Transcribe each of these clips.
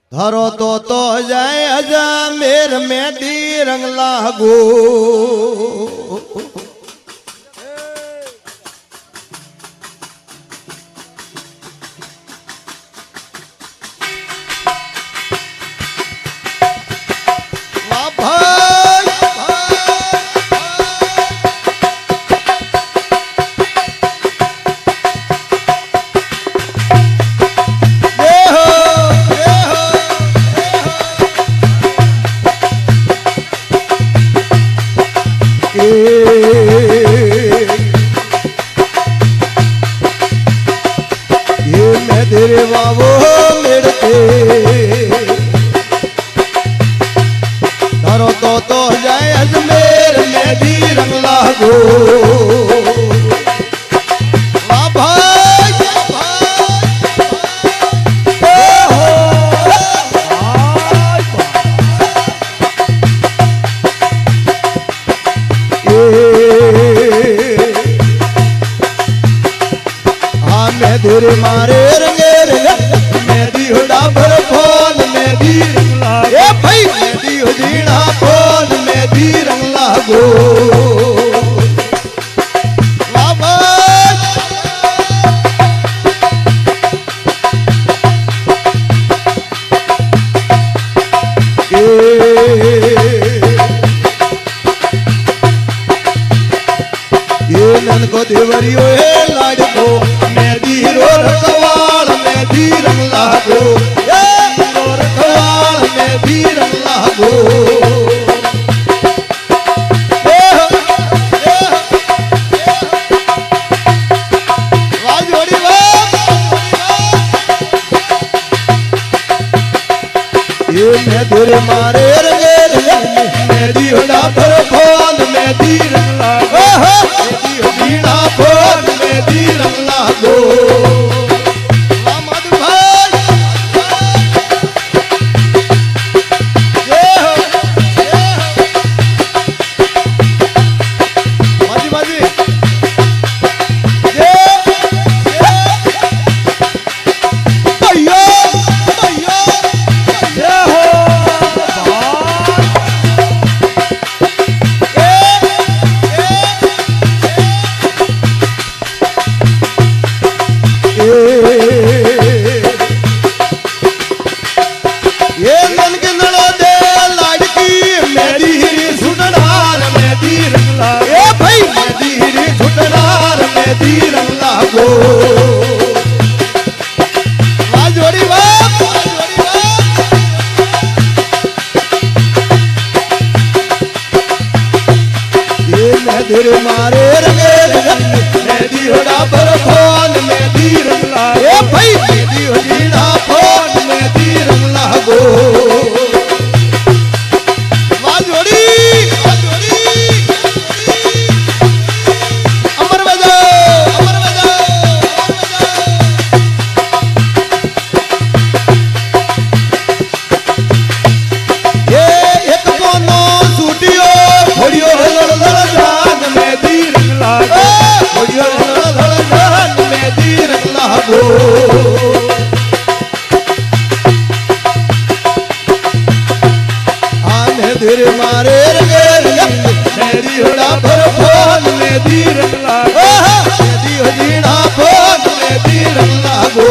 धरो तो जाए अजमेर मेहंदी रंग लागो तेरे बाबो मेरे धरो तो जाए अजमेर मेहंदी रंग लागो तेरे मारे रंगे मेहंदी हुडा भर फोन मेहंदी रंग लागो भाई मेहंदी हुडीना फोन मेहंदी रंग लागो ये नन को देवरियो है लाडको रखवाल मेहंदी रंग लागो रखवाल मेहंदी रंग लागो ये मैं तेरे मारे रंगे मेहंदी हुडा पर फोन मेहंदी रंग लागो मेहंदी हुडीना फोन मेहंदी रंग लागो तेरे मारे रंगे मेहंदी हुडा पर फोन मेहंदी रंग लागो भाई मेहंदी हुडीना फोन मेहंदी रंग लागो अमर बजाओ ये एक कोनो सूटियो घोड़ियो तेरे मारे रंगे मेहंदी हुडा पर फोन मेहंदी रंग लागो मेहंदी हुडीना फोन मेहंदी रंग लागो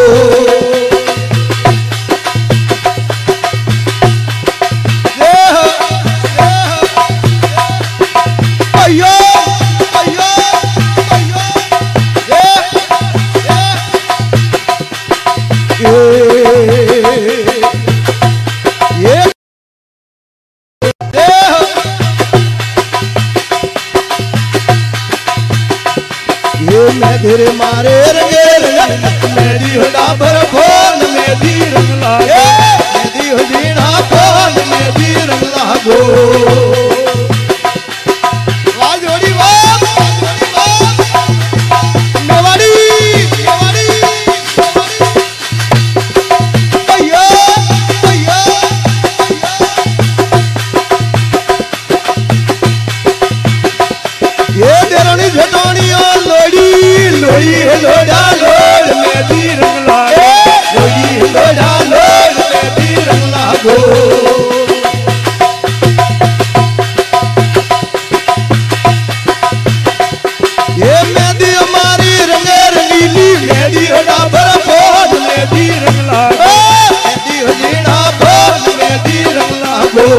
मैं तेरे मारे रंगे मेहंदी हुडा पर फोन मेहंदी रंग लागो मेहंदी हुडीना फोन मेहंदी रंग लागो लोड़ा लोड़ मेहंदी रंग लागो लोड़ी लोड़ा लोड़ मेहंदी रंग लागो ये मेहंदी हमारी रंगे रंगीली मेहंदी होड़ा भर फोड़ मेहंदी रंग लागो मेहंदी होजीना फोड़ मेहंदी रंग लागो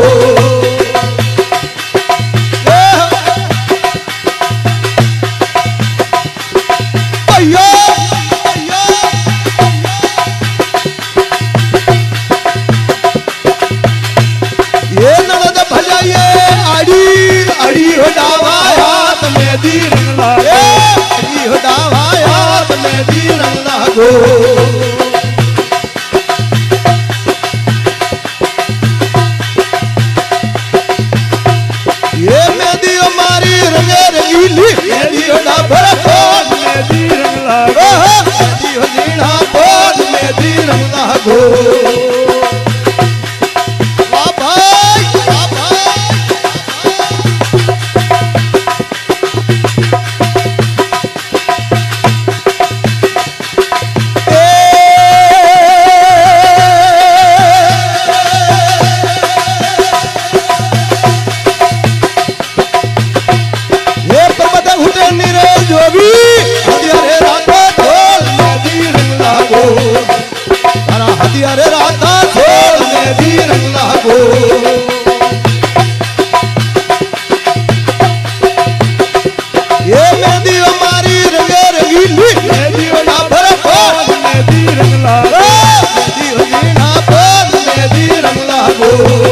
ये ननद भजाइए आड़ी आड़ी हो डावायात मेहंदी रंग लागो आड़ी हो डावायात मेहंदी रंग लागो ये मेहंदी हमारी रंगे रंगीली मेहंदी हो डाभर फोड़ मेहंदी रंग लागो मेहंदी हो जीना फोड़ मेहंदी रंग लागो हथियारे राता छोड़ मेहंदी रंग लागो ये मेहंदी हमारी रंगे रंगीली मेहंदी होड़ा भर फोड़ मेहंदी रंग लागो मेहंदी होजीना फोड़ मेहंदी रंग लागो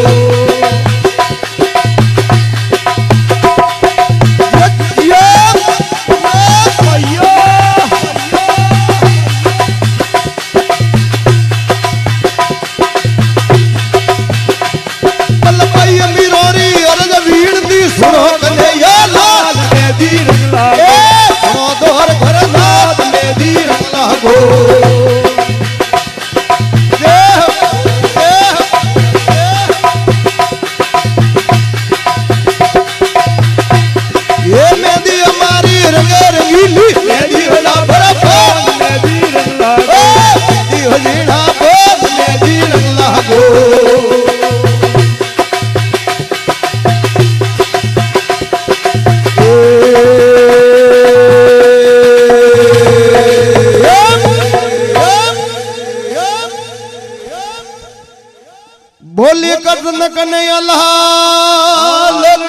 सुनो कन्हैया लाल मेहंदी रंग लागो सुनो दोहर घर नाथ मेहंदी रंग लागो ये मेहंदी हमारी रंगे रंगीली मेहंदी होड़ा भर फोड़ मेहंदी रंग लागो मेहंदी होजीना फोड़ मेहंदी रंग लागो बोलिए कृष्ण कन्हैया लाल